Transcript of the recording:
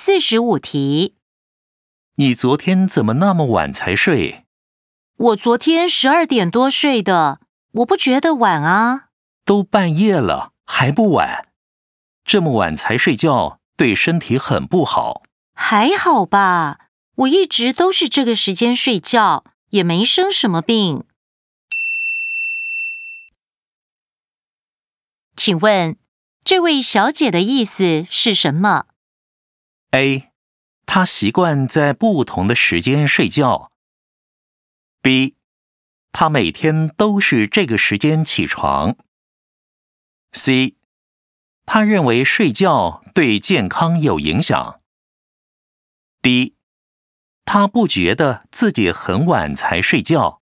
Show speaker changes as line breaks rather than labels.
45题。
你昨天怎么那么晚才睡？
我昨天12点多睡的，我不觉得晚啊。
都半夜了，还不晚？这么晚才睡觉，对身体很不好。
还好吧，我一直都是这个时间睡觉，也没生什么病。请问，这位小姐的意思是什么？
A. 她习惯在不同的时间睡觉。B. 她每天都是这个时间起床。C. 她认为睡觉对健康有影响。D. 她不觉得自己很晚才睡觉。